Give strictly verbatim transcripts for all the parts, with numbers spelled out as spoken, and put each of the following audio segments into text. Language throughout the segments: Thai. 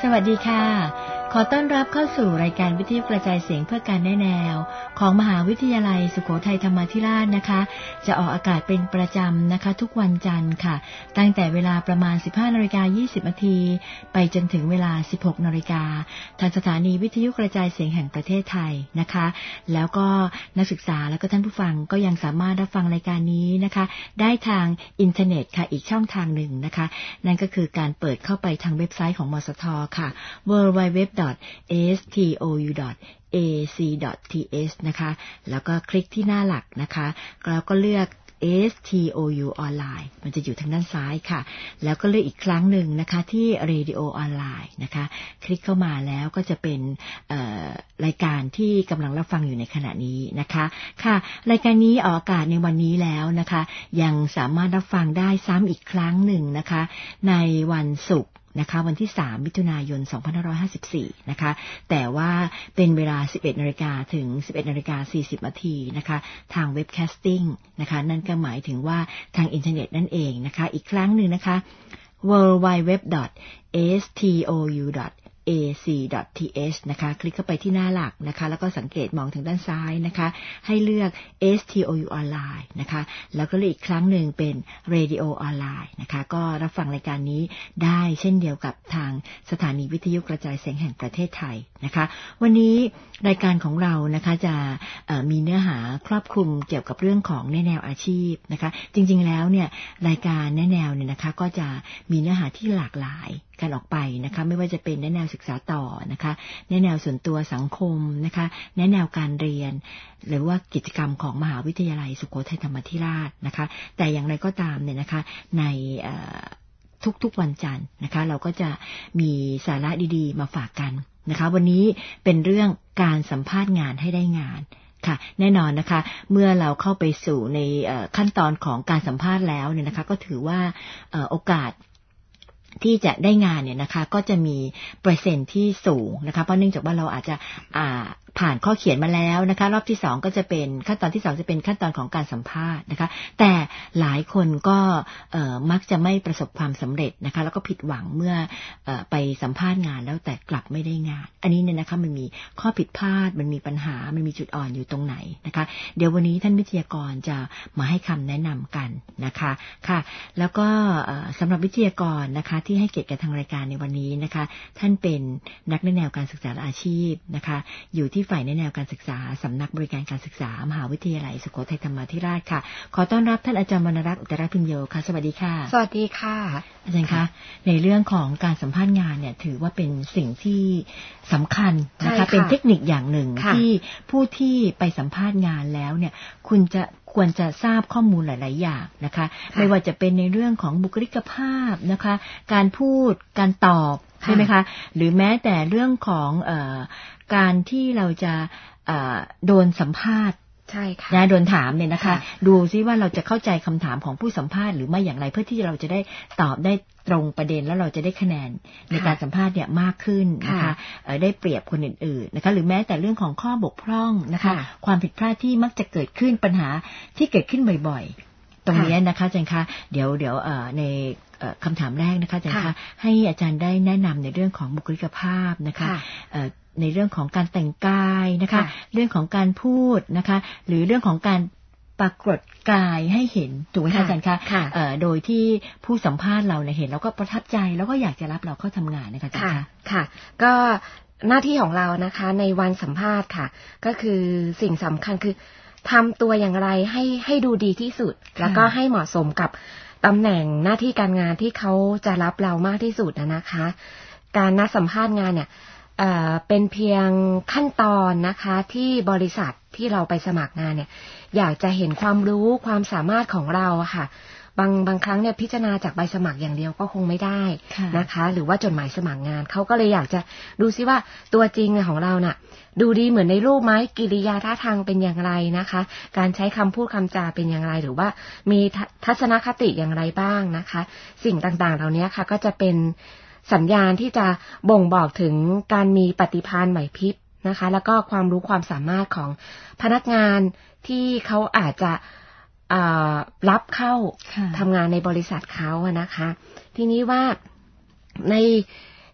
สวัสดีค่ะขอต้อนรับเข้าสู่รายการวิทยุกระจายเสียงเพื่อการแนะแนวของมหาวิทยาลัยสุโขทัยธรรมาธิราชนะคะจะออกอากาศเป็นประจำนะคะทุกวันจันทร์ค่ะตั้งแต่เวลาประมาณ สิบห้านาฬิกายี่สิบนาทีไปจนถึงเวลา สิบหกนาฬิกาทางสถานีวิทยุกระจายเสียงแห่งประเทศไทยนะคะแล้วก็นักศึกษาและก็ท่านผู้ฟังก็ยังสามารถรับฟังรายการนี้นะคะได้ทางอินเทอร์เน็ตค่ะอีกช่องทางหนึ่งนะคะนั่นก็คือการเปิดเข้าไปทางเว็บไซต์ของมสทค่ะ ดับเบิลยู ดับเบิลยู ดับเบิลยู ดอท เอ เอส ที โอ ยู ดอท เอ ซี ดอท ที เอช นะคะแล้วก็คลิกที่หน้าหลักนะคะแล้วก็เลือก เอ เอส ที โอ ยู ออนไลน์มันจะอยู่ทางด้านซ้ายค่ะแล้วก็เลือกอีกครั้งหนึ่งนะคะที่ Radio ออนไลน์นะคะคลิกเข้ามาแล้วก็จะเป็นรายการที่กำลังรับฟังอยู่ในขณะนี้นะคะค่ะรายการนี้ออกอากาศในวันนี้แล้วนะคะยังสามารถรับฟังได้ซ้ำอีกครั้งหนึ่งนะคะในวันศุกร์นะคะวันที่สามมิถุนายนสองพันห้าร้อยห้าสิบสี่นะคะแต่ว่าเป็นเวลา สิบเอ็ดนาฬิกา ถึง สิบเอ็ดนาฬิกาสี่สิบนาทีนะคะทางเว็บแคสติ้งนะคะนั่นก็หมายถึงว่าทางอินเทอร์เน็ตนั่นเองนะคะอีกครั้งหนึ่งนะคะ ดับเบิลยู ดับเบิลยู ดับเบิลยู ดอท เอ เอส ที โอ ยู ดอท เอ ซี ดอท ที เอช นะคะคลิกเข้าไปที่หน้าหลักนะคะแล้วก็สังเกตมองทางด้านซ้ายนะคะให้เลือก เอ เอส ที โอ ยู ออนไลน์นะคะแล้วก็เลือกอีกครั้งหนึ่งเป็น Radio ออนไลน์นะคะก็รับฟังรายการนี้ได้เช่นเดียวกับทางสถานีวิทยุกระจายเสียงแห่งประเทศไทยนะคะวันนี้รายการของเรานะคะจะมีเนื้อหาครอบคลุมเกี่ยวกับเรื่องของแนแนวอาชีพนะคะจริงๆแล้วเนี่ยรายการแนแนวเนี่ยนะคะก็จะมีเนื้อหาที่หลากหลายกันออกไปนะคะไม่ว่าจะเป็นแนแนวศึกษาต่อนะคะแนแนวส่วนตัวสังคมนะคะแนแนวการเรียนหรือว่ากิจกรรมของมหาวิทยาลัยสุโขทัยธรรมาธิราชนะคะแต่อย่างไรก็ตามเนี่ยนะคะในทุกๆวันจันทร์นะคะเราก็จะมีสาระดีๆมาฝากกันนะคะวันนี้เป็นเรื่องการสัมภาษณ์งานให้ได้งานค่ะแน่นอนนะคะเมื่อเราเข้าไปสู่ในขั้นตอนของการสัมภาษณ์แล้วเนี่ยนะคะก็ถือว่าโอกาสที่จะได้งานเนี่ยนะคะก็จะมีเปอร์เซ็นต์ที่สูงนะคะเพราะเนื่องจากว่าเราอาจจะอ่าผ่านข้อเขียนมาแล้วนะคะรอบที่สองก็จะเป็นขั้นตอนที่สองจะเป็นขั้นตอนของการสัมภาษณ์นะคะแต่หลายคนก็เอ่อมักจะไม่ประสบความสำเร็จนะคะแล้วก็ผิดหวังเมื่อเอ่อไปสัมภาษณ์งานแล้วแต่กลับไม่ได้งานอันนี้เนี่ยนะคะมันมีข้อผิดพลาดมันมีปัญหามันมีจุดอ่อนอยู่ตรงไหนนะคะเดี๋ยววันนี้ท่านวิทยากรจะมาให้คำแนะนำกันนะคะค่ะแล้วก็สำหรับวิทยากรนะคะที่ให้เกียรติกับทางรายการในวันนี้นะคะท่านเป็นนักแนวการศึกษาอาชีพนะคะอยู่ที่ฝ่ายแนวการศึกษาสำนักบริการการศึกษามหาวิทยาลัยสุโขทัยธรรมาธิราชค่ะขอต้อนรับท่านอาจารย์วรรณรัตน์อุตตรพิญโยค่ะสวัสดีค่ะสวัสดีค่ะอาจารย์คะในเรื่องของการสัมภาษณ์งานเนี่ยถือว่าเป็นสิ่งที่สำคัญนะคะเป็นเทคนิคอย่างหนึ่งที่ผู้ที่ไปสัมภาษณ์งานแล้วเนี่ยคุณจะควรจะทราบข้อมูลหลายๆอย่างนะคะไม่ว่าจะเป็นในเรื่องของบุคลิกภาพนะคะการพูดการตอบใช่ไหมคะหรือแม้แต่เรื่องของเอ่อการที่เราจะโดนสัมภาษณ์ใช่ค่ะนะโดนถามเนี่ยนะคะดูซิว่าเราจะเข้าใจคำถามของผู้สัมภาษณ์หรือไม่อย่างไรเพื่อที่เราจะได้ตอบได้ตรงประเด็นแล้วเราจะได้คะแนนในการสัมภาษณ์เนี่ยมากขึ้นนะคะได้เปรียบคนอื่นๆนะคะหรือแม้แต่เรื่องของข้อบกพร่องนะคะความผิดพลาดที่มักจะเกิดขึ้นปัญหาที่เกิดขึ้นบ่อยๆตรงนี้นะคะอาจารย์คะเดี๋ยวเดี๋ยวในคำถามแรกนะคะอาจารย์คะให้อาจารย์ได้แนะนำในเรื่องของบุคลิกภาพนะคะในเรื่องของการแต่งกายนะคะเรื่องของการพูดนะคะหรือเรื่องของการปรากฏกายให้เห็นถูกไหมคะอาจารย์คะโดยที่ผู้สัมภาษณ์เราเนี่ยเห็นแล้วก็ประทับใจแล้วก็อยากจะรับเราเข้าทำงานนะคะอาจารย์คะค่ะก็หน้าที่ของเรานะคะในวันสัมภาษณ์ค่ะก็คือสิ่งสำคัญคือทำตัวอย่างไรให้ให้ดูดีที่สุดแล้วก็ให้เหมาะสมกับตำแหน่งหน้าที่การงานที่เขาจะรับเรามากที่สุดนะคะการนัดสัมภาษณ์งานเนี่ยเอ่อเป็นเพียงขั้นตอนนะคะที่บริษัทที่เราไปสมัครงานเนี่ยอยากจะเห็นความรู้ความสามารถของเราอะค่ะบางบางครั้งเนี่ยพิจารณาจากใบสมัครอย่างเดียวก็คงไม่ได้นะคะหรือว่าจดหมายสมัครงานเขาก็เลยอยากจะดูซิว่าตัวจริงของเราน่ะดูดีเหมือนในรูปไหมกิริยาท่าทางเป็นอย่างไรนะคะการใช้คำพูดคำจาเป็นอย่างไรหรือว่ามีทัศนคติอย่างไรบ้างนะคะสิ่งต่างๆเหล่านี้ค่ะก็จะเป็นสัญญาณที่จะบ่งบอกถึงการมีปฏิภาณไหวพริบนะคะแล้วก็ความรู้ความสามารถของพนักงานที่เขาอาจจะรับเข้าทำงานในบริษัทเขาอะนะคะทีนี้ว่าใน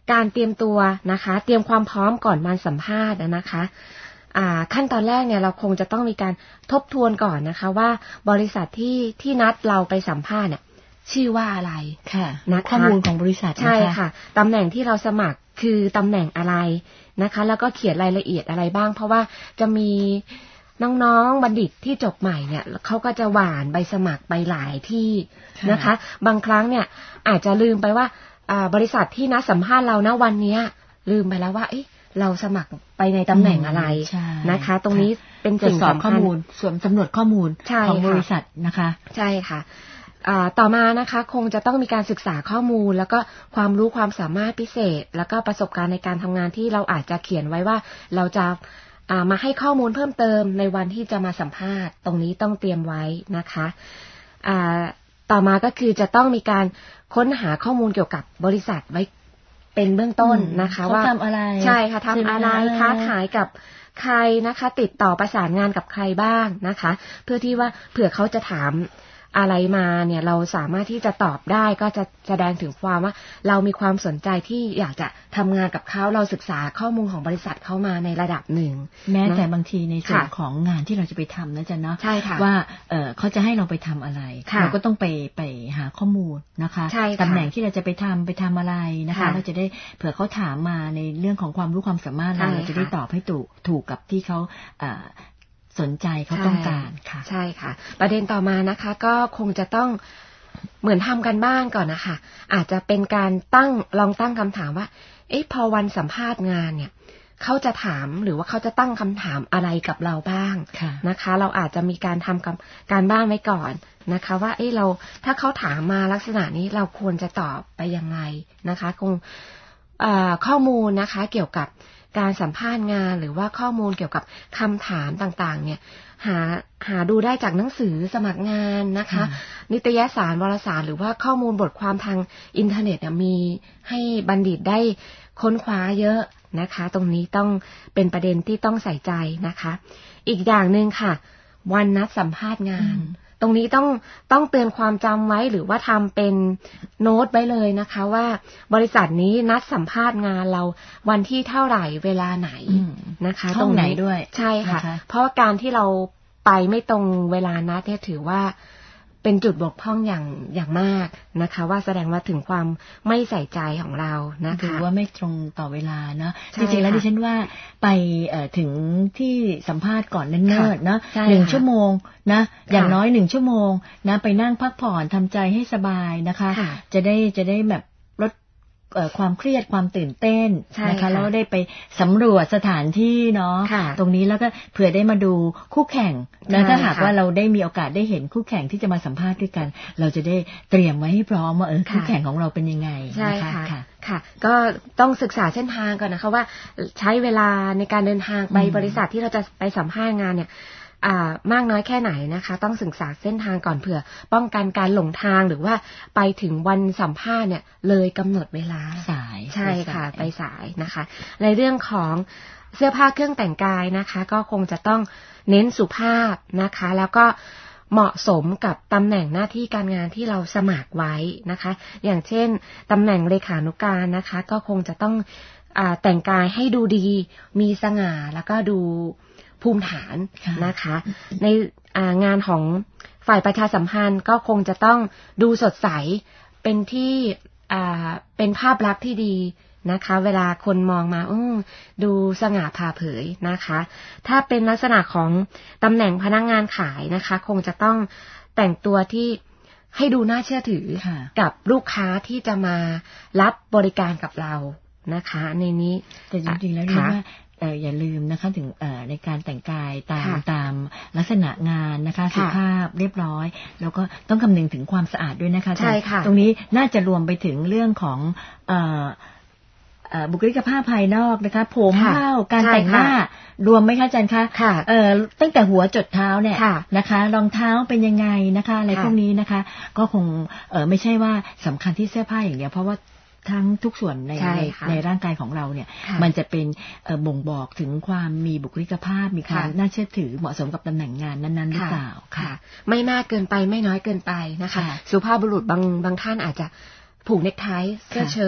การเตรียมตัวนะคะเตรียมความพร้อมก่อนมาสัมภาษณ์นะคะขั้นตอนแรกเนี่ยเราคงจะต้องมีการทบทวนก่อนนะคะว่าบริษัทที่ที่นัดเราไปสัมภาษณ์เนี่ยชื่อว่าอะไรค่ะนะคะข้อมูลของบริษัทใช่ค่ะตำแหน่งที่เราสมัครคือตำแหน่งอะไรนะคะแล้วก็เขียนรายละเอียดอะไรบ้างเพราะว่าจะมีน้องๆบัณฑิตที่จบใหม่เนี่ยเขาก็จะหว่านใบสมัครไปหลายที่นะคะบางครั้งเนี่ยอาจจะลืมไปว่าบริษัทที่นัดสัมภาษณ์เรานะวันนี้ลืมไปแล้วว่าเอ๊ะเราสมัครไปในตำแหน่งอะไรนะคะตรงนี้เป็นสิ่งสำคัญข้อมูลส่วนสำรวจข้อมูลของบริษัทนะคะใช่ค่ะต่อมานะคะคงจะต้องมีการศึกษาข้อมูลแล้วก็ความรู้ความสามารถพิเศษแล้วก็ประสบการณ์ในการทำงานที่เราอาจจะเขียนไว้ว่าเราจะมาให้ข้อมูลเพิ่มเติมในวันที่จะมาสัมภาษณ์ตรงนี้ต้องเตรียมไว้นะคะต่อมาก็คือจะต้องมีการค้นหาข้อมูลเกี่ยวกับบริษัทไว้เป็นเบื้องต้นนะคะว่าทำอะไรใช่ค่ะทำอะไรค้าขายกับใครนะคะติดต่อประสานงานกับใครบ้างนะคะเพื่อที่ว่าเผื่อเขาจะถามอะไรมาเนี่ยเราสามารถที่จะตอบได้ก็จะแสดงถึงความว่าเรามีความสนใจที่อยากจะทำงานกับเขาเราศึกษาข้อมูลของบริษัทเข้ามาในระดับหนึ่งแม้แต่บางทีในส่วนของงานที่เราจะไปทำนะจ๊ะเนาะว่าเออเขาจะให้เราไปทำอะไรเราก็ต้องไปไปหาข้อมูลนะคะตำแหน่งที่เราจะไปทำไปทำอะไรนะคะเราจะได้เผื่อเขาถามมาในเรื่องของความรู้ความสามารถเราเราจะได้ตอบให้ถูกถูกกับที่เขาสนใจเขาต้องการค่ะใช่ค่ะประเด็นต่อมานะคะก็คงจะต้องเหมือนทำกันบ้างก่อนนะคะอาจจะเป็นการตั้งลองตั้งคำถามว่าเอ๊ะพอวันสัมภาษณ์งานเนี่ยเขาจะถามหรือว่าเขาจะตั้งคำถามอะไรกับเราบ้างนะคะเราอาจจะมีการทำการบ้านไว้ก่อนนะคะว่าเอ๊ะเราถ้าเขาถามมาลักษณะนี้เราควรจะตอบไปยังไงนะคะคงข้อมูลนะคะเกี่ยวกับการสัมภาษณ์งานหรือว่าข้อมูลเกี่ยวกับคำถามต่างๆเนี่ยหาหาดูได้จากหนังสือสมัครงานนะคะนิตยสารวารสารหรือว่าข้อมูลบทความทางอินเทอร์เน็ตมีให้บัณฑิตได้ค้นคว้าเยอะนะคะตรงนี้ต้องเป็นประเด็นที่ต้องใส่ใจนะคะอีกอย่างนึงค่ะวันนัดสัมภาษณ์งานตรงนี้ต้องต้องเตือนความจำไว้หรือว่าทำเป็นโน้ตไว้เลยนะคะว่าบริษัทนี้นัดสัมภาษณ์งานเราวันที่เท่าไหร่เวลาไหนนะคะตรงไหนด้วยใช่ค่ะเพราะการที่เราไปไม่ตรงเวลานัดเนี่ยถือว่าเป็นจุดบกพร่องอย่างอย่างมากนะคะว่าแสดงว่าถึงความไม่ใส่ใจของเรานะคะถือว่าไม่ตรงต่อเวลาเนาะจริงๆแล้วดิฉันว่าไปถึงที่สัมภาษณ์ก่อนเนิ่นๆเนาะหนึ่งชั่วโมงนะอย่างน้อยหนึ่งชั่วโมงนะไปนั่งพักผ่อนทำใจให้สบายนะคะจะได้จะได้แบบลดความเครียดความตื่นเต้นนะคะแล้วได้ไปสำรวจสถานที่เนาะตรงนี้แล้วก็เผื่อได้มาดูคู่แข่งนะถ้าหากว่าเราได้มีโอกาสได้เห็นคู่แข่งที่จะมาสัมภาษณ์ด้วยกันเราจะได้เตรียมไว้ให้พร้อมว่าเออคู่แข่งของเราเป็นยังไงนะคะค่ะค่ะก็ต้องศึกษาเส้นทางก่อนนะคะว่าใช้เวลาในการเดินทางไปบริษัทที่เราจะไปสัมภาษณ์งานเนี่ยมากน้อยแค่ไหนนะคะต้องศึกษาเส้นทางก่อนเผื่อป้องกันการหลงทางหรือว่าไปถึงวันสัมภาษณ์เนี่ยเลยกำหนดเวลาสายใช่ค่ะไปสายนะคะในเรื่องของเสื้อผ้าเครื่องแต่งกายนะคะก็คงจะต้องเน้นสุภาพนะคะแล้วก็เหมาะสมกับตำแหน่งหน้าที่การงานที่เราสมัครไว้นะคะอย่างเช่นตำแหน่งเลขานุการนะคะก็คงจะต้องแต่งกายให้ดูดีมีสง่าแล้วก็ดูภูมิฐานนะคะในงานของฝ่ายประชาสัมพันธ์ก็คงจะต้องดูสดใสเป็นที่เป็นภาพลักษณ์ที่ดีนะคะเวลาคนมองมาอื้อดูสง่าผ่าเผยนะคะถ้าเป็นลักษณะของตำแหน่งพนักงานขายนะคะคงจะต้องแต่งตัวที่ให้ดูน่าเชื่อถือกับลูกค้าที่จะมารับบริการกับเรานะคะในนี้แต่จริงๆแล้วนี่ว่าเอ่ออย่าลืมนะคะถึงเอ่อในการแต่งกายตามตามลักษณะงานนะคะสุภาพเรียบร้อยแล้วก็ต้องคำนึงถึงความสะอาดด้วยนะคะใช่ค่ะตรงนี้น่าจะรวมไปถึงเรื่องของเอ่อบุคลิกภาพภายนอกนะคะผมเผ้าการแต่งหน้ารวมไหมคะอาจารย์คะเอ่อตั้งแต่หัวจดเท้าเนี่ยนะคะรองเท้าเป็นยังไงนะคะอะไรพวกนี้นะคะก็คงเอ่อไม่ใช่ว่าสำคัญที่เสื้อผ้าอย่างเดียวเพราะว่าทั้งทุกส่วนในในในร่างกายของเราเนี่ยมันจะเป็นบ่งบอกถึงความมีบุคลิกภาพมีความน่าเชื่อถือเหมาะสมกับตำแหน่งงานนั้นๆหรือเปล่าค่ะไม่มากเกินไปไม่น้อยเกินไปนะคะสุภาพบุรุษบางบางท่านอาจจะผูกเนคไทเสื้อเชิ้ต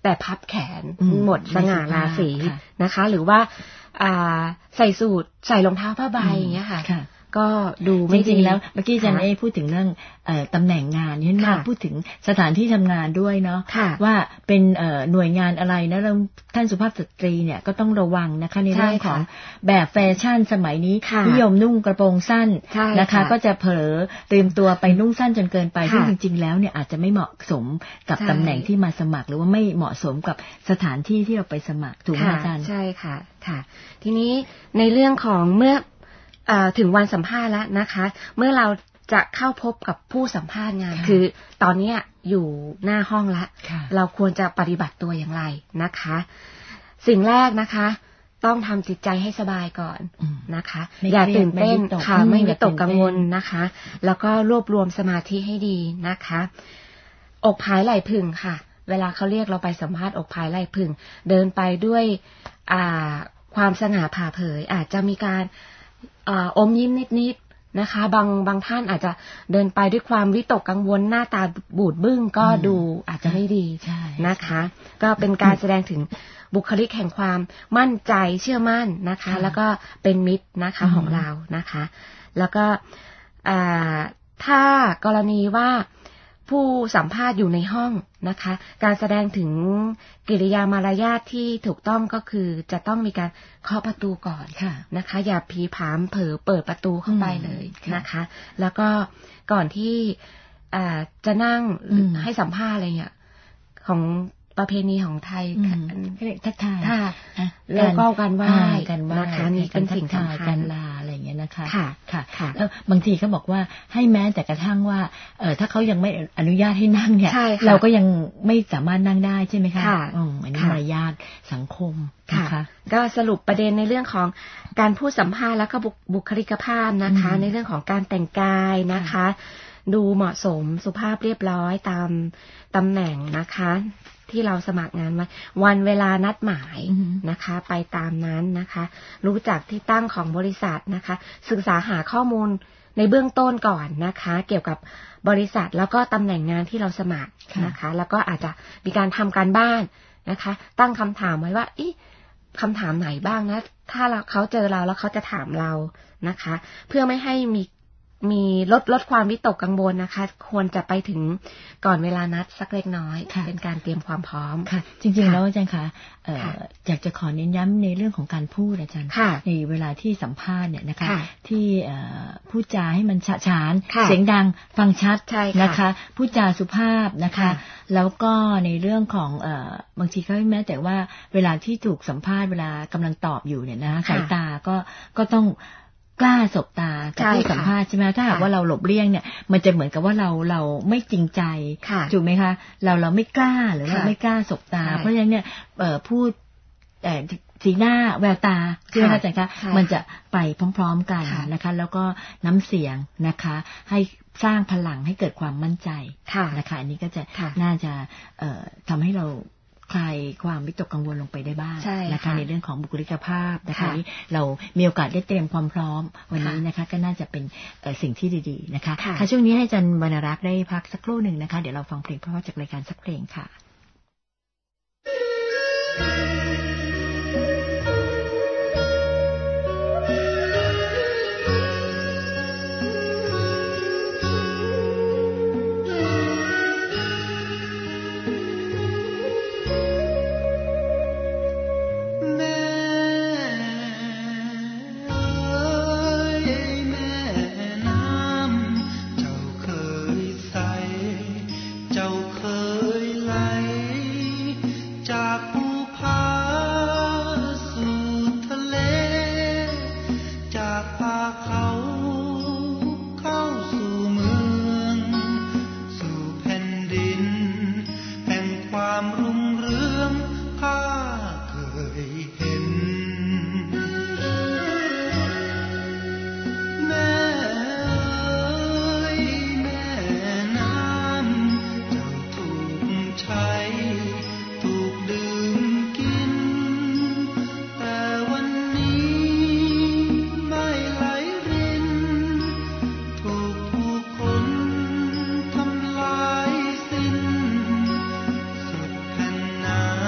แต่พับแขนหมดสง่าราศีนะคะ หรือว่าใส่สูทใส่รองเท้าผ้าใบอย่างเงี้ยค่ะก็ดูไม่จริงแล้วเมื่อกี้อาจารย์เอพูดถึงเรื่องตำแหน่งงานนี่มาพูดถึงสถานที่ทำงานด้วยเนาะว่าเป็นหน่วยงานอะไรนะเรื่องท่านสุภาพสตรีเนี่ยก็ต้องระวังนะคะในเรื่องของแบบแฟชั่นสมัยนี้นิยมนุ่งกระโปรงสั้นนะคะก็จะเผลอลืมตัวไปนุ่งสั้นจนเกินไปซึ่งจริงๆแล้วเนี่ยอาจจะไม่เหมาะสมกับตำแหน่งที่มาสมัครหรือว่าไม่เหมาะสมกับสถานที่ที่เราไปสมัครถูกไหมอาจารย์ใช่ค่ะค่ะทีนี้ในเรื่องของเมื่อถึงวันสัมภาษณ์แล้วนะคะเมื่อเราจะเข้าพบกับผู้สัมภาษณ์งานคือตอนนี้อยู่หน้าห้องแล้วเราควรจะปฏิบัติตัวอย่างไรนะคะสิ่งแรกนะคะต้องทำจิตใจให้สบายก่อนนะคะอย่าตื่นเต้นค่ะไม่วิตกกังวลนะคะแล้วก็รวบรวมสมาธิให้ดีนะคะอกผายไหล่พึงค่ะเวลาเขาเรียกเราไปสัมภาษณ์อกผายไหล่พึงเดินไปด้วยความสง่าผ่าเผยอาจจะมีการอมยิ้มนิดๆนะคะบางบางท่านอาจจะเดินไปด้วยความวิตกกังวลหน้าตาบูดบึ้งก็ดูอาจจะไม่ดีนะคะก็เป็นการแสดงถึงบุคลิกแห่งความมั่นใจเชื่อมั่นนะคะแล้วก็เป็นมิตรนะคะของเรานะคะแล้วก็ถ้ากรณีว่าผู้สัมภาษณ์อยู่ในห้องนะคะการแสดงถึงกิริยามารยาทที่ถูกต้องก็คือจะต้องมีการเคาะประตูก่อนนะคะอย่าผีผามเผลอเปิดประตูเข้าไปเลยนะคะแล้วก็ก่อนที่จะนั่งให้สัมภาษณ์อะไรเงี้ยของประเพณีของไทยทักทายแล้วก็การไหว้นะคะนี่เป็นสิ่งสำคัญการลาอะไรอย่างเงี้ยนะคะค่ะค่ะแล้วบางทีเขาบอกว่าให้แม้แต่กระทั่งว่าเออถ้าเขายังไม่อนุญาตให้นั่งเนี่ยเราก็ยังไม่สามารถนั่งได้ใช่ไหมคะอืมอันนี้มารยาทสังคมนะคะก็สรุปประเด็นในเรื่องของการพูดสัมภาษณ์แล้วก็บุคลิกภาพนะคะในเรื่องของการแต่งกายนะคะดูเหมาะสมสุภาพเรียบร้อยตามตำแหน่งนะคะที่เราสมัครงานไว้วันเวลานัดหมายนะคะไปตามนั้นนะคะรู้จักที่ตั้งของบริษัทนะคะศึกษาหาข้อมูลในเบื้องต้นก่อนนะคะเกี่ยวกับบริษัทแล้วก็ตำแหน่งงานที่เราสมัครนะคะแล้วก็อาจจะมีการทำการบ้านนะคะตั้งคำถามไว้ว่าอีคำถามไหนบ้างนะถ้าเราเขาเจอเราแล้วเขาจะถามเรานะคะเพื่อไม่ให้มีมีลดลดความวิตกกังวลนะคะควรจะไปถึงก่อนเวลานัดสักเล็กน้อยเป็นการเตรียมความพร้อมค่ะจริงๆแล้วอาจารย์คะอยากจะขอเน้นย้ำในเรื่องของการพูดอาจารย์ในเวลาที่สัมภาษณ์เนี่ยนะคะที่พูดจาให้มันฉะฉานเสียงดังฟังชัดนะคะพูดจาสุภาพนะคะแล้วก็ในเรื่องของบางทีก็แม้แต่ว่าเวลาที่ถูกสัมภาษณ์เวลากำลังตอบอยู่เนี่ยนะสายตาก็ก็ต้องกล้าสบตากับผู้สัมภาษณ์ใช่ไหมถ้าหากว่าเราหลบเลี่ยงเนี่ยมันจะเหมือนกับว่าเราเราไม่จริงใจถูกไหมคะเราเราไม่กล้าหรือเราไม่กล้าสบตาเพราะฉะนั้นเนี่ยพูดสีหน้าแววตาใช่ไหมคะอาจารย์คะมันจะไปพร้อมๆกันนะคะแล้วก็น้ำเสียงนะคะให้สร้างพลังให้เกิดความมั่นใจนะคะอันนี้ก็จะน่าจะทำให้เราคลายความวิตกกังวลลงไปได้บ้างนะคะในเรื่องของบุคลิกภาพนะคะที่เรามีโอกาสได้เตรียมความพร้อมวันนี้นะคะก็น่าจะเป็นสิ่งที่ดีๆนะคะค่ะช่วงนี้ให้อาจารย์วรรณรักษ์ได้พักสักครู่หนึ่งนะคะเดี๋ยวเราฟังเพลงเพราะจากรายการสักเพลงค่ะ now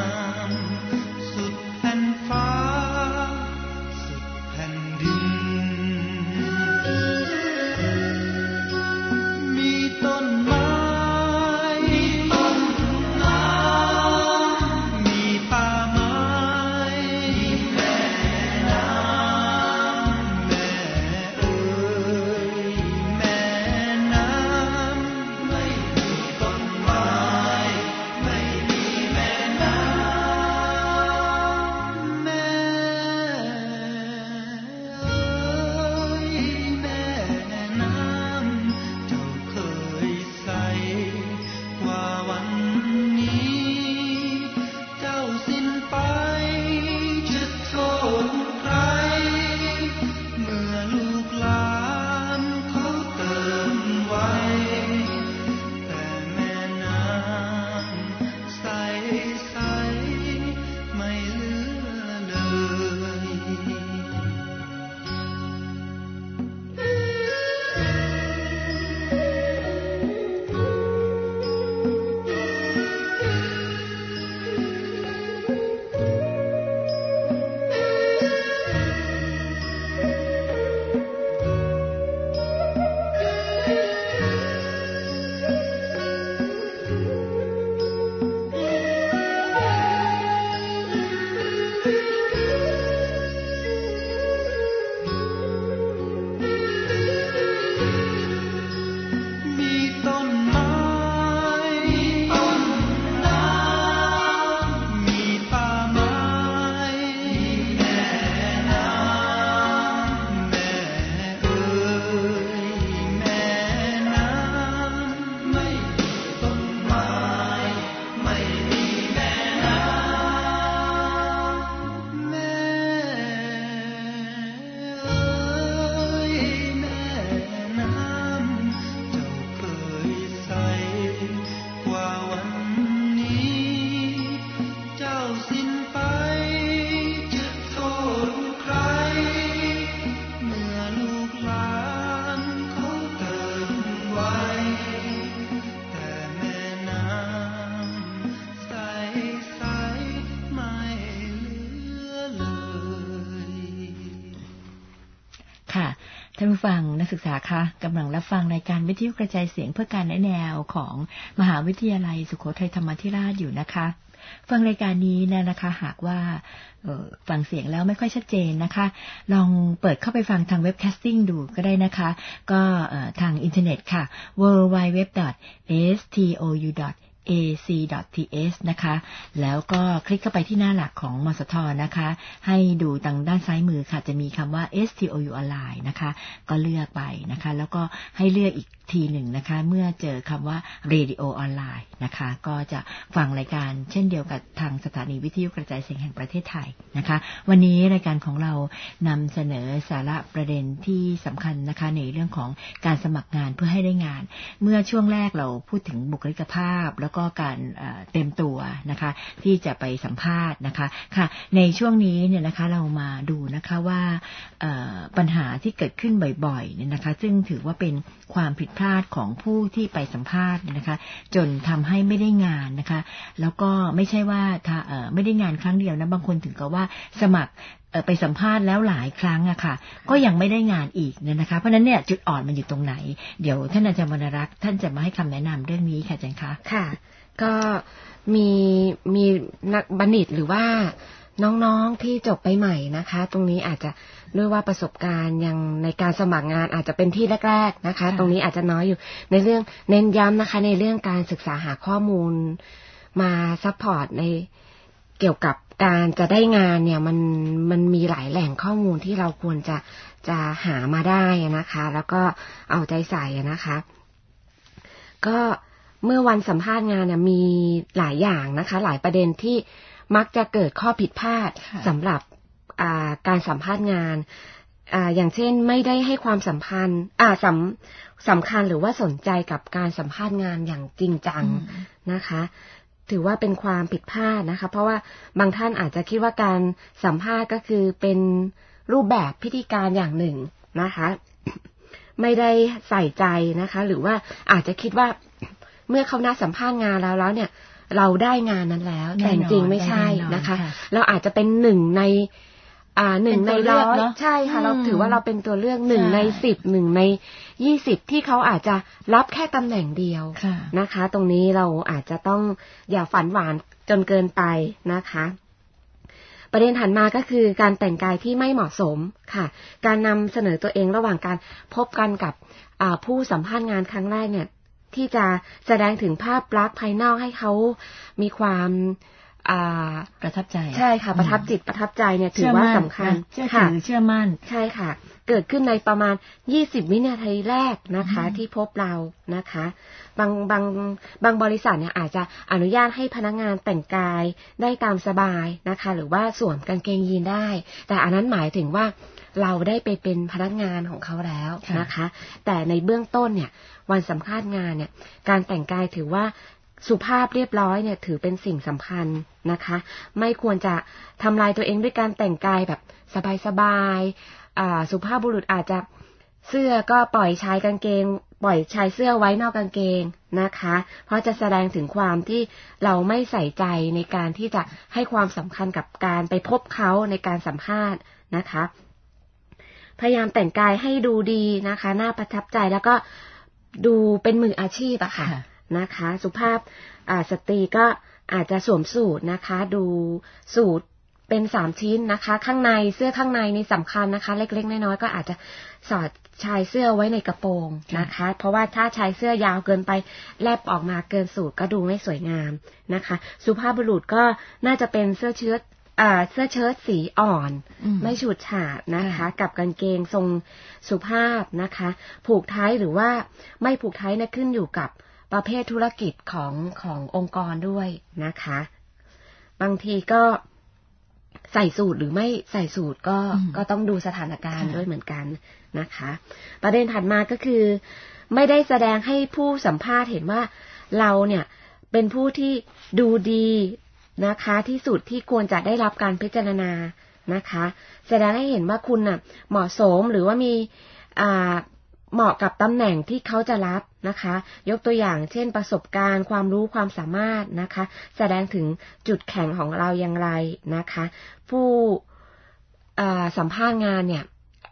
านผู้ฟังนักศึกษาคะกำลังรับฟังรายการวิทยุกระจายเสียงเพื่อการแนะแนวของมหาวิทยาลัยสุโขทัยธรรมาธิราชอยู่นะคะฟังรายการนี้นะนะคะหากว่าฟังเสียงแล้วไม่ค่อยชัดเจนนะคะลองเปิดเข้าไปฟังทางเว็บแคสติ้งดูก็ได้นะคะก็ทางอินเทอร์เน็ตค่ะ ดับเบิลยู ดับเบิลยู ดับเบิลยู ดอท เอ เอส ที โอ ยู ดอท เอ ซี ดอท ที เอส นะคะแล้วก็คลิกเข้าไปที่หน้าหลักของมสทนะคะให้ดูทางด้านซ้ายมือค่ะจะมีคำว่า เอส ที โอ ยู Online นะคะก็เลือกไปนะคะแล้วก็ให้เลือกอีกทีหนึ่งนะคะเมื่อเจอคำว่า Radio Online นะคะก็จะฟังรายการเช่นเดียวกับทางสถานีวิทยุกระจายเสียงแห่งประเทศไทยนะคะวันนี้รายการของเรานำเสนอสาระประเด็นที่สำคัญนะคะในเรื่องของการสมัครงานเพื่อให้ได้งานเมื่อช่วงแรกเราพูดถึงบุคลิกภาพแล้วก็การเต็มตัวนะคะที่จะไปสัมภาษณ์นะคะค่ะในช่วงนี้เนี่ยนะคะเรามาดูนะคะว่าปัญหาที่เกิดขึ้นบ่อยๆเนี่ยนะคะซึ่งถือว่าเป็นความผิดพลาดของผู้ที่ไปสัมภาษณ์นะคะจนทำให้ไม่ได้งานนะคะแล้วก็ไม่ใช่ว่าถ้าไม่ได้งานครั้งเดียวนะบางคนถึงกับว่าสมัครไปสัมภาษณ์แล้วหลายครั้งอะค่ะก็ยังไม่ได้งานอีกเนี่ยนะคะเพราะนั้นเนี่ยจุดอ่อนมันอยู่ตรงไหนเดี๋ยวท่านอาจารย์วรรณรักษ์ท่านจะมาให้คำแนะนำเรื่องนี้ค่ะอาจารย์คะค่ะก็มีมีนักบัณฑิตหรือว่าน้องๆที่จบไปใหม่นะคะตรงนี้อาจจะด้วยว่าประสบการณ์ยังในการสมัครงานอาจจะเป็นที่แรกๆนะคะตรงนี้อาจจะน้อยอยู่ในเรื่องเน้นย้ำนะคะในเรื่องการศึกษาหาข้อมูลมาซัพพอร์ตในเกี่ยวกับการจะได้งานเนี่ยมันมันมีหลายแหล่งข้อมูลที่เราควรจะจะหามาได้นะคะแล้วก็เอาใจใส่นะคะก็เมื่อวันสัมภาษณ์งานเนี่ยมีหลายอย่างนะคะหลายประเด็นที่มักจะเกิดข้อผิดพลาดสำหรับการสัมภาษณ์งานอย่างเช่นไม่ได้ให้ความสัมพันธ์สำสำคัญหรือว่าสนใจกับการสัมภาษณ์งานอย่างจริงจังนะคะถือว่าเป็นความผิดพลาดนะคะเพราะว่าบางท่านอาจจะคิดว่าการสัมภาษณ์ก็คือเป็นรูปแบบพิธีการอย่างหนึ่งนะคะไม่ได้ใส่ใจนะคะหรือว่าอาจจะคิดว่าเมื่อเขานัดสัมภาษณ์งานแล้วแล้วเนี่ยเราได้งานนั้นแล้วแต่จริงไม่ใช่นะคะเราอาจจะเป็นหนึ่งในอ่าหนึ่งในร้อยใช่ค่ะเราถือว่าเราเป็นตัวเลือกหนึ่งในสิบหนึ่งในยี่สิบที่เขาอาจจะรับแค่ตำแหน่งเดียวนะคะตรงนี้เราอาจจะต้องอย่าฝันหวานจนเกินไปนะคะประเด็นถัดมาก็คือการแต่งกายที่ไม่เหมาะสมค่ะการนำเสนอตัวเองระหว่างการพบกันกับผู้สัมภาษณ์งานครั้งแรกเนี่ยที่จะแสดงถึงภาพลักษณ์ภายนอกให้เขามีความประทับใจใช่ค่ะประทับจิตประทับใจเนี่ยถือว่าสำคัญเชื่อถือเชื่อมั่นใช่ค่ะเกิดขึ้นในประมาณยี่สิบวินาทีแรกนะคะที่พบเรานะคะบางบางบางบริษัทเนี่ยอาจจะอนุญาตให้พนักงานแต่งกายได้ตามสบายนะคะหรือว่าสวมกางเกงยีนได้แต่อันนั้นหมายถึงว่าเราได้ไปเป็นพนักงานของเขาแล้วนะคะแต่ในเบื้องต้นเนี่ยวันสัมภาษณ์งานเนี่ยการแต่งกายถือว่าสุภาพเรียบร้อยเนี่ยถือเป็นสิ่งสำคัญนะคะไม่ควรจะทำลายตัวเองด้วยการแต่งกายแบบสบายๆสุภาพบุรุษอาจจะเสื้อก็ปล่อยชายกางเกงปล่อยชายเสื้อไว้นอกกางเกงนะคะเพราะจะแสดงถึงความที่เราไม่ใส่ใจในการที่จะให้ความสำคัญกับการไปพบเขาในการสัมภาษณ์นะคะพยายามแต่งกายให้ดูดีนะคะน่าประทับใจแล้วก็ดูเป็นมืออาชีพอะค่ะนะคะสุภาพสตรีก็อาจจะสวมสูทนะคะดูสูทเป็นสามชิ้นนะคะข้างในเสื้อข้างในนี่สำคัญนะคะเล็กๆน้อยๆก็อาจจะสอดชายเสื้อไว้ในกระโปรงนะคะเพราะว่าถ้าชายเสื้อยาวเกินไปแลบออกมาเกินสูทก็ดูไม่สวยงามนะคะสุภาพบุรุษก็น่าจะเป็นเสื้อเชิ้ตเสื้อเชิ้ตสีอ่อนไม่ฉูดฉาดนะคะกับกางเกงทรงสุภาพนะคะผูกไทยหรือว่าไม่ผูกไทยนะขึ้นอยู่กับประเภทธุรกิจของขององค์กรด้วยนะคะบางทีก็ใส่สูทหรือไม่ใส่สูทก็ก็ต้องดูสถานการณ์ด้วยเหมือนกันนะคะประเด็นถัดมาก็คือไม่ได้แสดงให้ผู้สัมภาษณ์เห็นว่าเราเนี่ยเป็นผู้ที่ดูดีนะคะที่สุดที่ควรจะได้รับการพิจารณานะคะแสดงให้เห็นว่าคุณน่ะเหมาะสมหรือว่ามีอ่าเหมาะกับตำแหน่งที่เขาจะรับนะคะยกตัวอย่างเช่นประสบการณ์ความรู้ความสามารถนะคะแสดงถึงจุดแข็งของเราอย่างไรนะคะผู้สัมภาษณ์งานเนี่ย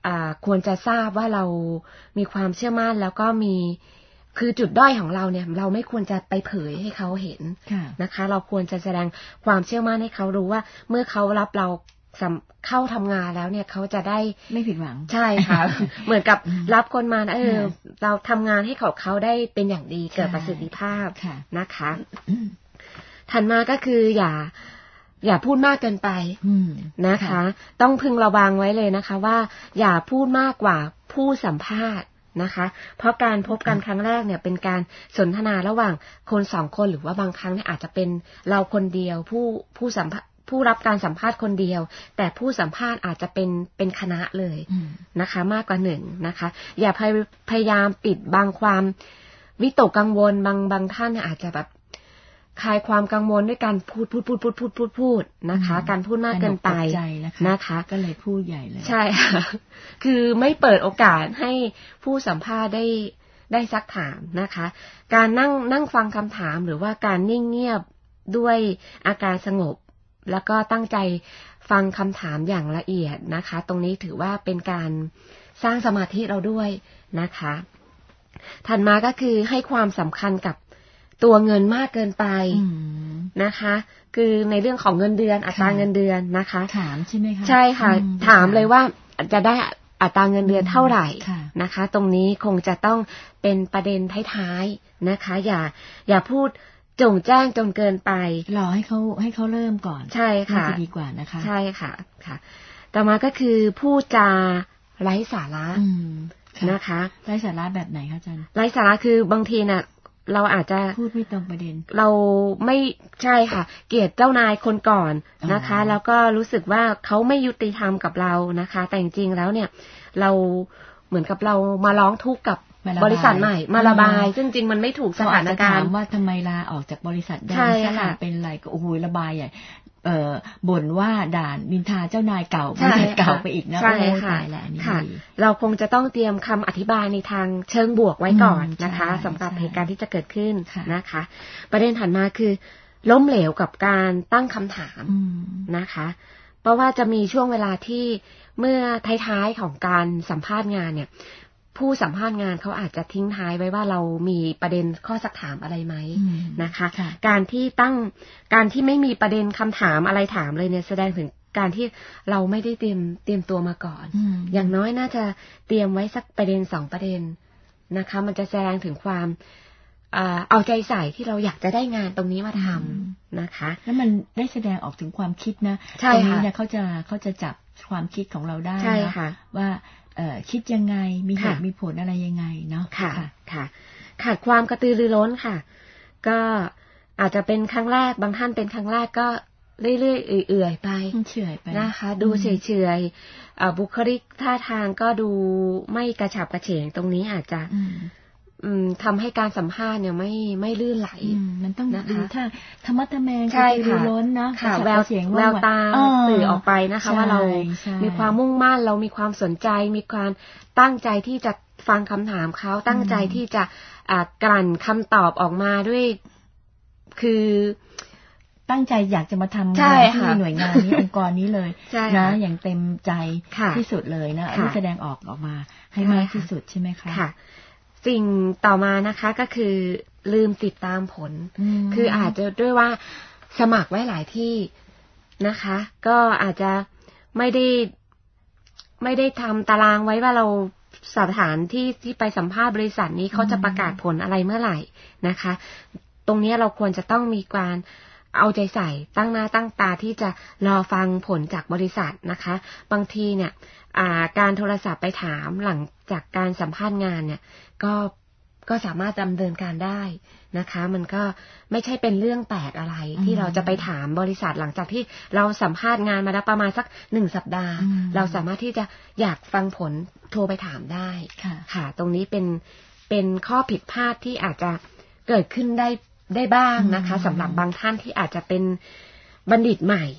อ่าควรจะทราบว่าเรามีความเชื่อมั่นแล้วก็มีคือจุดด้อยของเราเนี่ยเราไม่ควรจะไปเผยให้เขาเห็นนะคะเราควรจะแสดงความเชื่อมั่นให้เขารู้ว่าเมื่อเขารับเราเข้าทำงานแล้วเนี่ยเขาจะได้ไม่ผิดหวังใช่ค่ะ เหมือนกับรับคนมาเออเราทำงานให้เขาเขาได้เป็นอย่างดีเกิดประสิทธิภาพนะคะถัดมาก็คืออย่าอย่าพูดมากเกินไปนะคะต้องพึงระวังไว้เลยนะคะว่าอย่าพูดมากกว่าผู้สัมภาษณ์นะคะเพราะการพบกันครั้งแรกเนี่ยเป็นการสนทนาระหว่างคนสองคนหรือว่าบางครั้งเนี่ยอาจจะเป็นเราคนเดียวผู้ผู้สัมภาษณ์ผู้รับการสัมภาษณ์คนเดียวแต่ผู้สัมภาษณ์อาจจะเป็นเป็นคณะเลยนะคะมากกว่าหนึ่งนะคะอย่าพยายามปิดบังความวิตกกังวลบางบางท่านเนี่ยอาจจะแบบคลายความกังวลด้วยการพูดพูดพูดพูดพูดพูดพูดนะคะการพูดมากเกินไปนะคะก็เลยพูดใหญ่เลยใช่ค่ะคือไม่เปิดโอกาสให้ผู้สัมภาษณ์ได้ได้ซักถามนะคะการนั่งนั่งฟังคำถามหรือว่าการนิ่งเงียบด้วยอาการสงบแล้วก็ตั้งใจฟังคำถามอย่างละเอียดนะคะตรงนี้ถือว่าเป็นการสร้างสมาธิเราด้วยนะคะถัดมาก็คือให้ความสำคัญกับตัวเงินมากเกินไปนะคะคือในเรื่องของเงินเดือนอัตราเงินเดือนนะคะถามใช่ไหมคะใช่ค่ะถามเลยว่าจะได้อัตราเงินเดือนเท่าไหร่นะคะตรงนี้คงจะต้องเป็นประเด็นท้ายๆนะคะอย่าอย่าพูดจงแจ้งจนเกินไปรอให้เขาให้เขาเริ่มก่อนใช่ค่ะจะดีกว่านะคะใช่ค่ะค่ะต่อมาก็คือพูดจาไร้สาระนะคะไร้สาระแบบไหนคะอาจารย์ไร้สาระคือบางทีน่ะเราอาจจะพูดไม่ตรงประเด็นเราไม่ใช่ค่ะเกลียดเจ้านายคนก่อนนะคะแล้วก็รู้สึกว่าเขาไม่ยุติธรรมกับเรานะคะแต่จริงๆแล้วเนี่ยเราเหมือนกับเรามาร้องทุกข์กับบริษัทใหม่มาระบายซึ่งจริงมันไม่ถูกสถานการณ์ว่าทำไมลาออกจากบริษัทได้สลาเป็นอะไรก็โอ้โหระบายใหญ่เอ่อบ่นว่าด่านนินทาเจ้านายเก่าบริษัทเก่าไปอีกนะโอ้ยตายแล้วนี่เราคงจะต้องเตรียมคำอธิบายในทางเชิงบวกไว้ก่อนนะคะสำหรับเหตุการณ์ที่จะเกิดขึ้นนะคะประเด็นถัดมาคือล้มเหลวกับการตั้งคำถามนะคะเพราะว่าจะมีช่วงเวลาที่เมื่อท้ายๆของการสัมภาษณ์งานเนี่ยผู้สัมภาษณ์งานเขาอาจจะทิ้งท้ายไว้ว่าเรามีประเด็นข้อซักถามอะไรไหมนะคะการที่ตั้งการที่ไม่มีประเด็นคำถามอะไรถามเลยเนี่ยแสดงถึงการที่เราไม่ได้เตรียมเตรียมตัวมาก่อนอย่างน้อยน่าจะเตรียมไว้สักประเด็นสองประเด็นนะคะมันจะแสดงถึงความเอาใจใส่ที่เราอยากจะได้งานตรงนี้มาทำนะคะแล้วมันได้แสดงออกถึงความคิดนะตรงนี้เนี่ยเขาจะเขาจะจับความคิดของเราได้นะว่าเอ่อคิดยังไงมีเหตุมีผลอะไรยังไงเนาะค่ะค่ะขาดความกระตือรือร้นค่ะก็อาจจะเป็นครั้งแรกบางท่านเป็นครั้งแรกก็เรื่อยๆเอื่อยๆไปเฉยไปนะคะดูเฉยๆบุคลิกท่าทางก็ดูไม่กระฉับกระเฉงตรงนี้อาจจะทำให้การสัมภาษณ์เนี่ยไม่ไม่ลื่นไหลมันต้องดูถ้าธรรมะธรรมแมงกระตือรือร้นนะแววเสียงแววตาสื่อออกไปนะคะว่าเรามีความมุ่งมั่นเรามีความสนใจมีความตั้งใจที่จะฟังคำถามเขาตั้งใจที่จะกลั่นคำตอบออกมาด้วยคือตั้งใจอยากจะมาทำงานที่หน่วยงานนี้องค์กรนี้เลยนะอย่างเต็มใจที่สุดเลยนะที่แสดงออกออกมาให้มากที่สุดใช่ไหมคะค่ะสิ่งต่อมานะคะก็คือลืมติดตามผลคืออาจจะด้วยว่าสมัครไว้หลายที่นะคะก็อาจจะไม่ได้ไม่ได้ทำตารางไว้ว่าเราสถานที่ที่ไปสัมภาษณ์บริษัทนี้เขาจะประกาศผลอะไรเมื่อไหร่นะคะตรงนี้เราควรจะต้องมีการเอาใจใส่ตั้งหน้าตั้งตาที่จะรอฟังผลจากบริษัทนะคะบางทีเนี่ยการโทรศัพท์ไปถามหลังจากการสัมภาษณ์งานเนี่ยก็ก็สามารถดำเนินการได้นะคะมันก็ไม่ใช่เป็นเรื่องแปลกอะไรที่เราจะไปถามบริษัทหลังจากที่เราสัมภาษณ์งานมาแล้วประมาณสักหนึ่งสัปดาห์เราสามารถที่จะอยากฟังผลโทรไปถามได้ค่ะตรงนี้เป็นเป็นข้อผิดพลาดที่อาจจะเกิดขึ้นได้ได้บ้างนะคะสำหรับบางท่านที่อาจจะเป็นบัณฑิตใหม่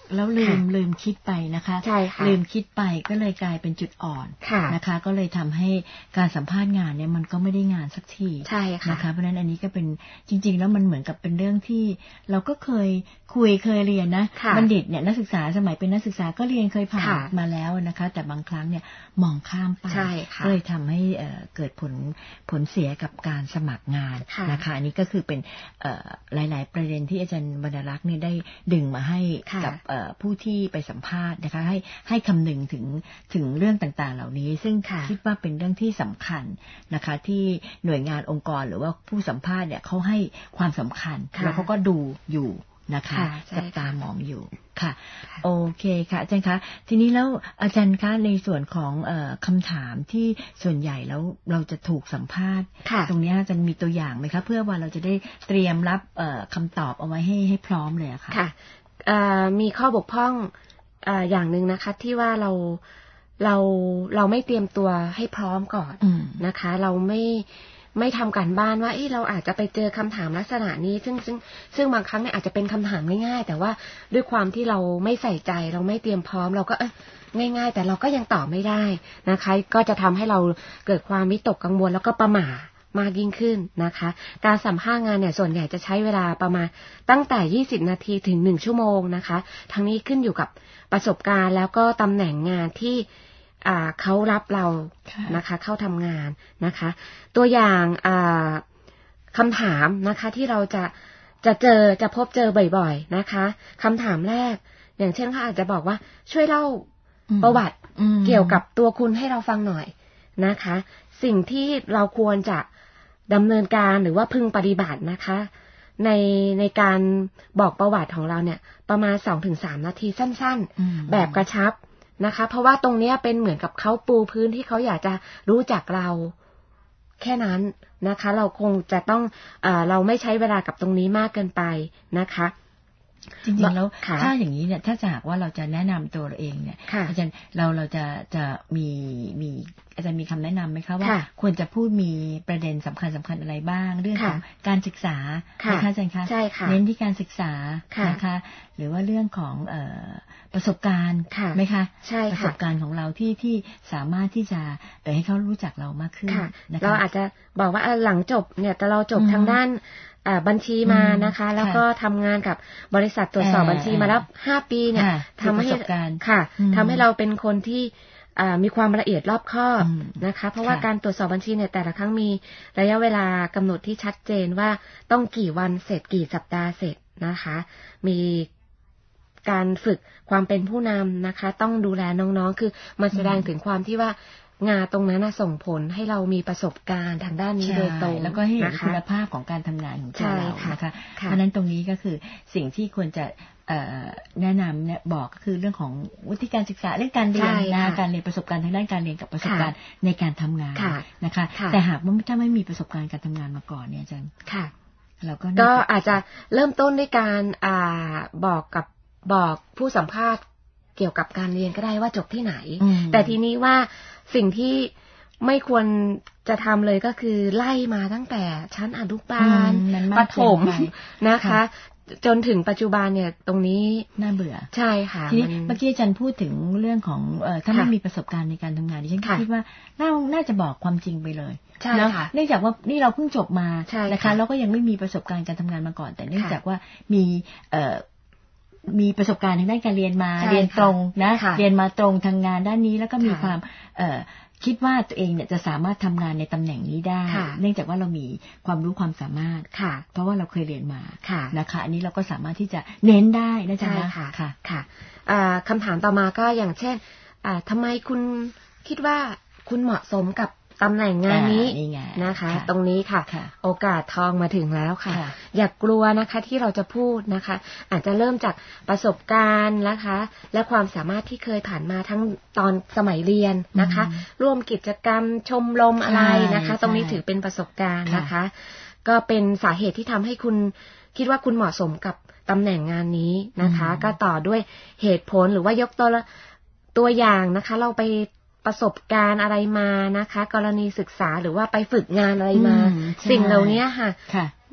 แล้วลืมลืมคิดไปนะคะใช่ค่ะลืมคิดไปก็เลยกลายเป็นจุดอ่อนนะคะก็เลยทำให้การสัมภาษณ์งานเนี่ยมันก็ไม่ได้งานสักทีใช่ค่ะนะคะเพราะฉะนั้นอันนี้ก็เป็นจริงๆแล้วมันเหมือนกับเป็นเรื่องที่เราก็เคยคุยเคยเรียนนะบัณฑิตเนี่ยนักศึกษาสมัยเป็นนักศึกษาก็เรียนเคยผ่านมาแล้วนะคะแต่บางครั้งเนี่ยมองข้ามไปก็เลยทำให้เกิดผลผลเสียกับการสมัครงานนะคะอันนี้ก็คือเป็นหลายๆประเด็นที่อาจารย์บรรลักษณ์เนี่ยได้ดึงมาให้กับผู้ที่ไปสัมภาษณ์นะคะให้ให้คำนึงถึงถึงเรื่องต่างๆเหล่านี้ซึ่งคิดว่าเป็นเรื่องที่สำคัญนะคะที่หน่วยงานองค์กรหรือว่าผู้สัมภาษณ์เนี่ยเขาให้ความสำคัญแล้วเขาก็ดูอยู่นะคะจับตามองอยู่ค่ะโอเคค่ะอาจารย์คะทีนี้แล้วอาจารย์คะในส่วนของเอ่อคำถามที่ส่วนใหญ่แล้วเราจะถูกสัมภาษณ์ตรงนี้อาจารย์มีตัวอย่างไหมคะเพื่อว่าเราจะได้เตรียมรับเอ่อคำตอบเอาไว้ให้ให้พร้อมเลยค่ะค่ะมีข้อบกพร่องอย่างหนึ่งนะคะที่ว่าเราเราเราไม่เตรียมตัวให้พร้อมก่อนนะคะเราไม่ไม่ทำการบ้านว่าเราอาจจะไปเจอคำถามลักษณะนี้ซึ่งซึ่งซึ่งบางครั้งเนี่ยอาจจะเป็นคำถามง่ายๆแต่ว่าด้วยความที่เราไม่ใส่ใจเราไม่เตรียมพร้อมเราก็เอ้ยง่ายๆแต่เราก็ยังตอบไม่ได้นะคะก็จะทำให้เราเกิดความวิตกกังวลแล้วก็ประหม่ามากยิ่งขึ้นนะคะการสัมภาษณ์งานเนี่ยส่วนใหญ่จะใช้เวลาประมาณตั้งแต่ยี่สิบนาทีถึงหนึ่งชั่วโมงนะคะทั้งนี้ขึ้นอยู่กับประสบการณ์แล้วก็ตำแหน่งงานที่เขารับเรานะคะเข้าทำงานนะคะตัวอย่างคำถามนะคะที่เราจะจะเจอจะพบเจอบ่อยๆนะคะคำถามแรกอย่างเช่นเขาอาจจะบอกว่าช่วยเล่าประวัติเกี่ยวกับตัวคุณให้เราฟังหน่อยนะคะสิ่งที่เราควรจะดำเนินการหรือว่าพึงปฏิบัตินะคะในในการบอกประวัติของเราเนี่ยประมาณ สองถึงสาม นาทีสั้นๆแบบกระชับนะคะเพราะว่าตรงนี้เป็นเหมือนกับเขาปูพื้นที่เขาอยากจะรู้จักเราแค่นั้นนะคะเราคงจะต้องเอ่อเราไม่ใช้เวลากับตรงนี้มากเกินไปนะคะจริงๆแล้วถ้าอย่างนี้เนี่ยถ้าหากว่าเราจะแนะนำตัวเราเองเนี่ยอาจารย์เราเราจะจะมีมีอาจารย์มีคำแนะนำไหมคะว่าควรจะพูดมีประเด็นสำคัญสำคัญอะไรบ้างเรื่องของการศึกษานะคะอาจารย์คะเน้นที่การศึกษานะคะหรือว่าเรื่องของเอ่อประสบการณ์ไหมคะประสบการณ์ของเราที่ที่สามารถที่จะเอ่อให้เขารู้จักเรามากขึ้นเราอาจจะบอกว่าหลังจบเนี่ยแต่เราจบทางด้านบัญชีมานะคะแล้วก็ทำงานกับบริษัทตรวจสอบบัญชีมาแล้วห้าปีเนี่ยทำให้ค่ะทำให้เราเป็นคนที่มีความละเอียดรอบคอบนะคะเพราะว่าการตรวจสอบบัญชีเนี่ยแต่ละครั้งมีระยะเวลากำหนดที่ชัดเจนว่าต้องกี่วันเสร็จกี่สัปดาห์เสร็จนะคะมีการฝึกความเป็นผู้นำนะคะต้องดูแลน้องๆคือมันแสดงถึงความที่ว่างานตรงนั้นส่งผลให้เรามีประสบการณ์ทางด้านนี้โดยตรงแล้วก็ให้เห็นคุณภาพของการทำงานของตัวเรานะคะเพราะฉะนั้นตรงนี้ก็คือสิ่งที่ควรจะแนะนำเนี่ยบอกก็คือเรื่องของวิธีการศึกษาเรื่องการเรียนนะการเรียนประสบการณ์ทางด้านการเรียนกับประสบการณ์ในการทำงานนะคะแต่หากว่าถ้าไม่มีประสบการณ์การทำงานมาก่อนเนี่ยอาจารย์เราก็ก็อาจจะเริ่มต้นด้วยการบอกกับบอกผู้สัมภาษณ์เกี่ยวกับการเรียนก็ได้ว่าจบที่ไหนแต่ทีนี้ว่าสิ่งที่ไม่ควรจะทำเลยก็คือไล่มาตั้งแต่ชั้นอนุบาลประถมนะคะจนถึงปัจจุบันเนี่ยตรงนี้น่าเบื่อใช่ค่ะทีนี้เมื่อกี้อาจารย์พูดถึงเรื่องของเอ่อถ้าไม่มีประสบการณ์ในการทำงานดิฉันคิดว่าน่าน่าจะบอกความจริงไปเลยใช่ค่ะเนื่องจากว่านี่เราเพิ่งจบมานะคะแล้วก็ยังไม่มีประสบการณ์การทำงานมาก่อนแต่เนื่องจากว่ามีเอ่อมีประสบการณ์ทางด้านการเรียนมาเรียนตรงนะเรียนมาตรงทางงานด้านนี้แล้วก็มีความเอ่อคิดว่าตัวเองเนี่ยจะสามารถทำงานในตำแหน่งนี้ได้เนื่องจากว่าเรามีความรู้ความสามารถเพราะว่าเราเคยเรียนมานะคะอันนี้เราก็สามารถที่จะเน้นได้นะจ๊ะค่ะค่ะคำถามต่อมาก็อย่างเช่นทำไมคุณคิดว่าคุณเหมาะสมกับตำแหน่งงานนี้นะคะตรงนี้ค่ะโอกาสทองมาถึงแล้วค่ะอย่ากลัวนะคะที่เราจะพูดนะคะอาจจะเริ่มจากประสบการณ์นะคะและความสามารถที่เคยผ่านมาทั้งตอนสมัยเรียนนะคะร่วมกิจกรรมชมรมอะไรนะคะตรงนี้ถือเป็นประสบการณ์นะคะก็เป็นสาเหตุที่ทำให้คุณคิดว่าคุณเหมาะสมกับตำแหน่งงานนี้นะคะก็ต่อด้วยเหตุผลหรือว่ายกตัวตัวอย่างนะคะเราไปประสบการณ์อะไรมานะคะกรณีศึกษาหรือว่าไปฝึกงานอะไรมาสิ่งเหล่านี้ค่ะ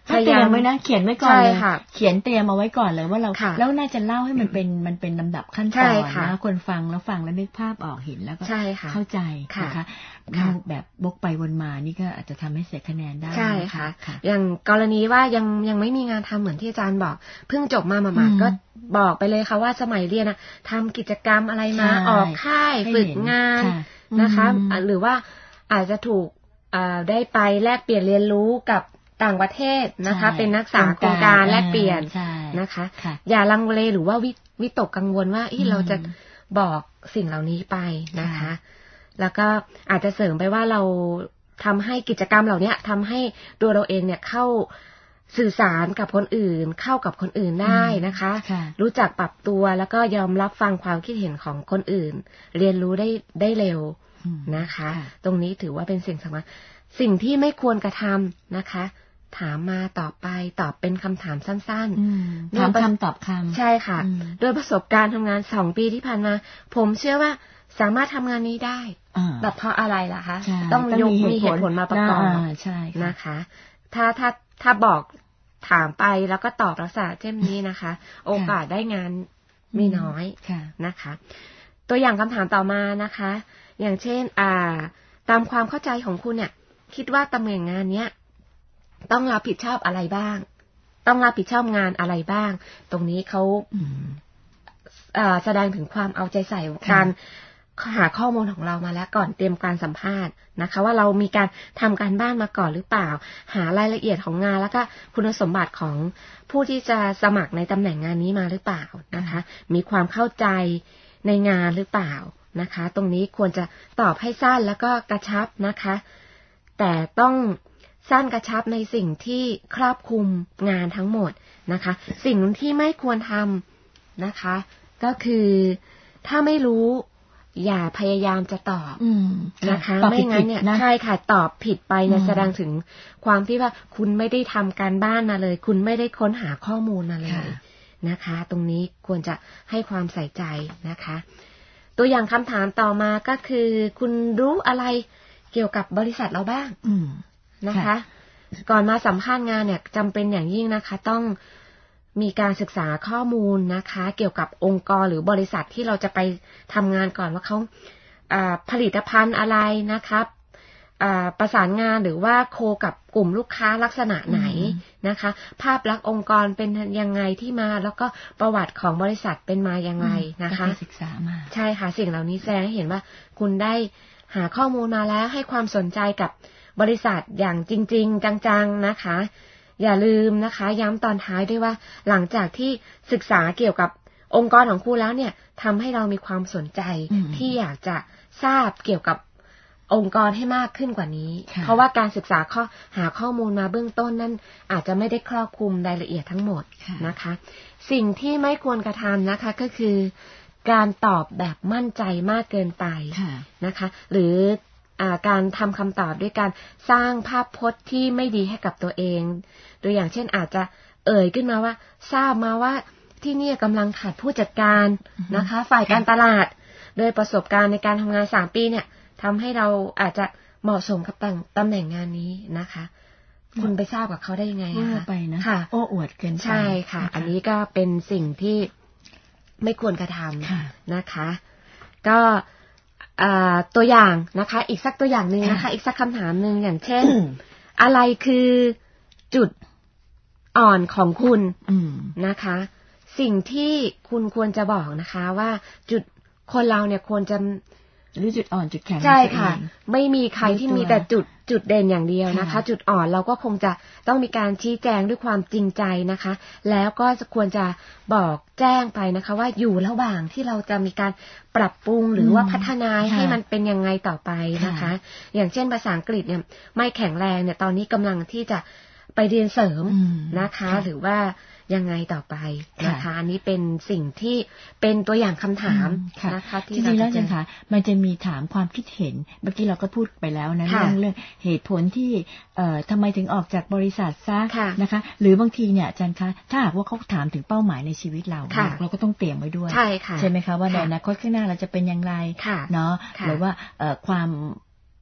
พยายามไว้นะเขียนไว้ก่อนเลยเขียนเตรียมเอาไว้ก่อนเลยว่าเราแล้วน่าจะเล่าให้มันเป็นมันเป็นลำดับขั้นตอนนะคนฟังแล้วฟังแล้วนึกภาพออกเห็นแล้วก็เข้าใจนะคะแบบบกไปวนมานี่ก็อาจจะทำให้เสียคะแนนได้ใช่ค่ะอย่างกรณีว่ายังยังไม่มีงานทำเหมือนที่อาจารย์บอกเพิ่งจบมาหมาดๆก็บอกไปเลยค่ะว่าสมัยเรียนนะทำกิจกรรมอะไรมาออกค่ายฝึกงานนะคะหรือว่าอาจจะถูกได้ไปแลกเปลี่ยนเรียนรู้กับต่างประเทศนะคะเป็นนักศึกษาโครงการแลกเปลี่ยนนะคะอย่าลังเลหรือว่าวิตกกังวลว่าเราจะบอกสิ่งเหล่านี้ไปนะคะแล้วก็อาจจะเสริมไปว่าเราทำให้กิจกรรมเหล่านี้ทำให้ตัวเราเองเนี่ยเข้าสื่อสารกับคนอื่นเข้ากับคนอื่นได้นะคะรู้จักปรับตัวแล้วก็ยอมรับฟังความคิดเห็นของคนอื่นเรียนรู้ได้ได้เร็วนะคะตรงนี้ถือว่าเป็นสิ่งสำคัญสิ่งที่ไม่ควรกระทำนะคะถามมาตอบไปตอบเป็นคำถามสั้นๆถามคำตอบคำใช่ค่ะโดยประสบการณ์ทำงานสองปีที่ผ่านมาผมเชื่อว่าสามารถทำงานนี้ได้แบบเพราะอะไรล่ะคะต้องยกมีเหตุผลมาประกอบนะคะ ถ้าถ้าถ้าบอกถามไปแล้วก็ตอบลักษณะเช่นนี้นะคะ โอกาสได้งานมีน้อยนะคะ ตัวอย่างคำถามต่อมานะคะ อย่างเช่นอ่าตามความเข้าใจของคุณเนี่ยคิดว่าตำแหน่งงานเนี้ยต้องรับผิดชอบอะไรบ้างต้องรับผิดชอบงานอะไรบ้างตรงนี้เขาแสดงถึงความเอาใจใส่การหาข้อมูลของเรามาแล้วก่อนเตรียมการสัมภาษณ์นะคะว่าเรามีการทำการบ้านมาก่อนหรือเปล่าหารายละเอียดของงานแล้วก็คุณสมบัติของผู้ที่จะสมัครในตำแหน่งงานนี้มาหรือเปล่านะคะมีความเข้าใจในงานหรือเปล่านะคะตรงนี้ควรจะตอบให้สั้นแล้วก็กระชับนะคะแต่ต้องสั้นกระชับในสิ่งที่ครอบคลุมงานทั้งหมดนะคะสิ่งที่ไม่ควรทำนะคะก็คือถ้าไม่รู้อย่าพยายามจะตอบนะคะไม่งั้นเนี่ยใช่ค่ะตอบผิดไปเนี่ยแสดงถึงความที่ว่าคุณไม่ได้ทำการบ้านมาเลยคุณไม่ได้ค้นหาข้อมูลมาเลยนะคะตรงนี้ควรจะให้ความใส่ใจนะคะตัวอย่างคำถามต่อมาก็คือคุณรู้อะไรเกี่ยวกับบริษัทเราบ้างนะคะก่อนมาสัมภาษณ์งานเนี่ยจำเป็นอย่างยิ่งนะคะต้องมีการศึกษาข้อมูลนะคะเกี่ยวกับองค์กรหรือบริษัทที่เราจะไปทำงานก่อนว่าเขาผลิตภัณฑ์อะไรนะครับประสานงานหรือว่าโคกับกลุ่มลูกค้าลักษณะไหนนะคะภาพลักษณ์องค์กรเป็นยังไงที่มาแล้วก็ประวัติของบริษัทเป็นมายังไงนะคะศึกษามาใช่ค่ะสิ่งเหล่านี้แสดงให้เห็นว่าคุณได้หาข้อมูลมาแล้วให้ความสนใจกับบริษัทอย่างจริงๆจังๆนะคะอย่าลืมนะคะย้ำตอนท้ายด้วยว่าหลังจากที่ศึกษาเกี่ยวกับองค์กรของคุณแล้วเนี่ยทำให้เรามีความสนใจที่อยากจะทราบเกี่ยวกับองค์กรให้มากขึ้นกว่านี้เพราะว่าการศึกษาข้อหาข้อมูลมาเบื้องต้นนั้นอาจจะไม่ได้ครอบคลุมรายละเอียดทั้งหมดนะคะสิ่งที่ไม่ควรกระทำนะคะก็คือการตอบแบบมั่นใจมากเกินไปนะคะหรือการทำคำตอบด้วยการสร้างภาพพจน์ที่ไม่ดีให้กับตัวเองตัวอย่างเช่นอาจจะเอ่ยขึ้นมาว่าทราบมาว่าที่นี่กำลังขาดผู้จัดการนะคะฝ่ายการตลาดโดยประสบการณ์ในการทำงานสามปีเนี่ยทำให้เราอาจจะเหมาะสมกับตำแหน่งงานนี้นะคะคุณไปทราบกับเขาได้ยังไงคะไปนะค่ะโอ้อวดเกินไปใช่ค่ะอันนี้ก็เป็นสิ่งที่ไม่ควรกระทำนะคะก็ตัวอย่างนะคะอีกสักตัวอย่างหนึ่งนะคะอีกสักคำถามหนึ่งอย่างเช่น อะไรคือจุดอ่อนของคุณนะคะสิ่งที่คุณควรจะบอกนะคะว่าจุดคนเราเนี่ยควรจะรู้จุดอ่อนจุดแข็งใช่ค่ะไม่มีใครที่มีแต่จุดจุดเด่นอย่างเดียวนะคะจุดอ่อนเราก็คงจะต้องมีการชี้แจงด้วยความจริงใจนะคะแล้วก็ควรจะบอกแจ้งไปนะคะว่าอยู่ระหว่างที่เราจะมีการปรับปรุงหรือว่าพัฒนาให้มันเป็นยังไงต่อไปนะคะอย่างเช่นภาษาอังกฤษเนี่ยไม่แข็งแรงเนี่ยตอนนี้กำลังที่จะไปเรียนเสริมนะคะหรือว่ายังไงต่อไปนะคะอันนี้เป็นสิ่งที่เป็นตัวอย่างคำถามนะคะที่จริงๆแล้วจังค่ะมันจะมีถามความคิดเห็นเมื่อกี้เราก็พูดไปแล้วนะเรื่องเรื่องเหตุผลที่เอ่อทำไมถึงออกจากบริษัทซะนะคะหรือบางทีเนี่ยอาจารย์คะถ้าหากว่าเขาถามถึงเป้าหมายในชีวิตเราเราก็ต้องเตรียมไว้ด้วยใช่ไหมคะว่าในอนาคตข้างหน้าเราจะเป็นอย่างไรเนาะหรือว่าเอ่อความ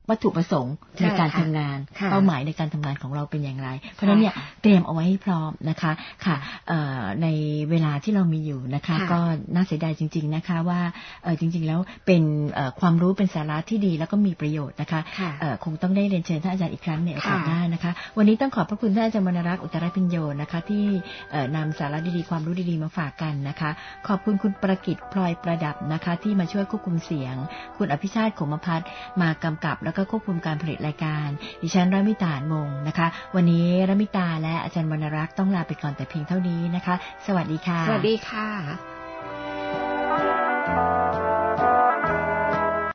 วัตถุประสงค์ในการทำงานเป้าหมายในการทำงานของเราเป็นอย่างไรเพราะฉะนั้นเนี่ยเตรียมเอาไว้ให้พร้อมนะคะค่ะในเวลาที่เรามีอยู่นะคะก็น่าเสียดายจริงๆนะคะว่าจริงๆแล้วเป็นความรู้เป็นสาระที่ดีแล้วก็มีประโยชน์นะคะคงต้องได้เรียนเชิญท่านอาจารย์อีกครั้งในโอกาสหน้านะคะวันนี้ต้องขอบพระคุณท่านอาจารย์วรรณรักษ์อุตตรพิญโยนะคะที่นำสาระดีๆความรู้ดีๆมาฝากกันนะคะขอบคุณคุณประกิตพลอยประดับนะคะที่มาช่วยควบคุมเสียงคุณอภิชาติขมพัฒน์มากำกับแล้วก็ควบคุมการผลิตรายการดิฉันระมิตามงนะคะวันนี้ระมิตาและอาจารย์วรรณรักษ์ต้องลาไปก่อนแต่เพียงเท่านี้นะคะสวัสดีค่ะสวัสดีค่ะ